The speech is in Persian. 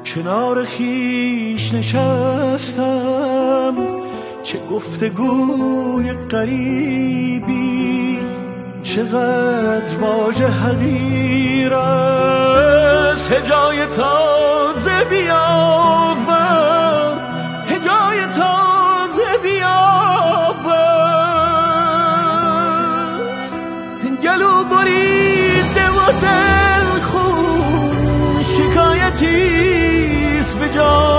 کنار خیش نشستم، چه گفتگوی غریبی، چقدر واژه حقیر است. هجای تازه بیاور، هجای تازه بیاور، گلو بریده و دل خون شکایتیست به جان